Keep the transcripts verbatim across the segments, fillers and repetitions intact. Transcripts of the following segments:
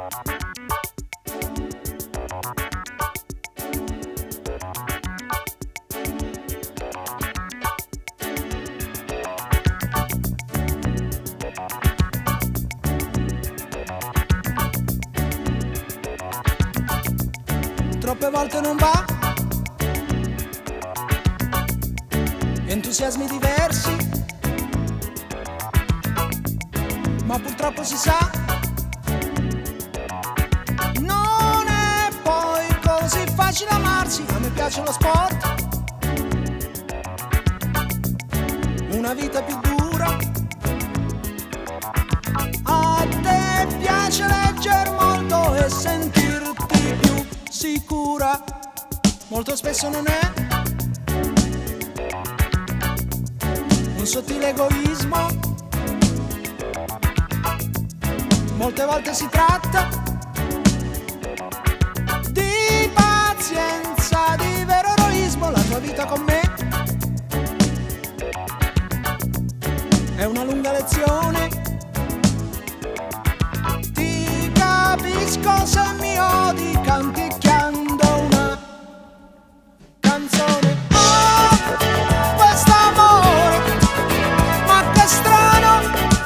Troppe volte non va, entusiasmi diversi, ma purtroppo si sa, non è poi così facile amarsi. A me piace lo sport, una vita più dura, a te piace leggere molto e sentirti più sicura. Molto spesso non è un sottile egoismo, molte volte si tratta di pazienza, di vero eroismo. La tua vita con me è una lunga lezione, ti capisco se mi odi canticchiando una canzone. Oh, quest'amore, ma che strano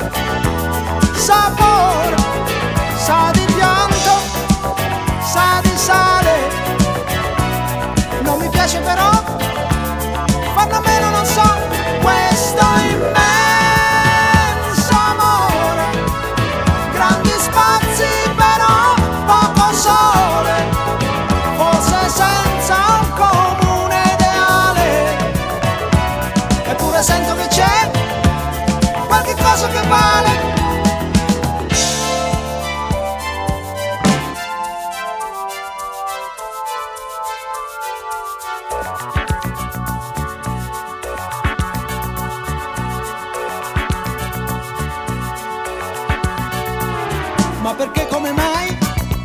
sapore, sa di pianto, sa di sale. Non mi piace però, farne a meno non so. Questo immenso amore, grandi spazi però poco sole, forse senza un comune ideale. Eppure sento che c'è qualche cosa che vale. Ma perché, come mai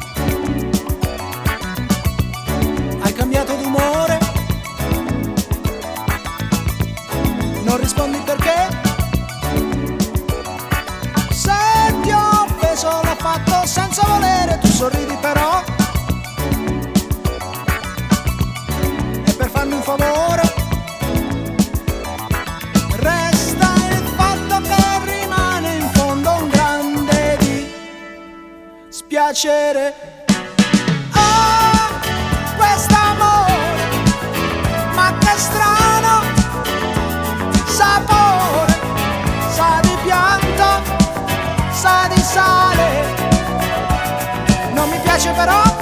hai cambiato d'umore? Non rispondi perché? Se ti ho offeso l'ho fatto senza volere, tu sorridi però, e per farmi un favore resta il fatto che rimane in fondo un grande dispiacere. Oh, quest'amore, ma che strano sapore, sa di pianto, sa di sale. Non mi piace però,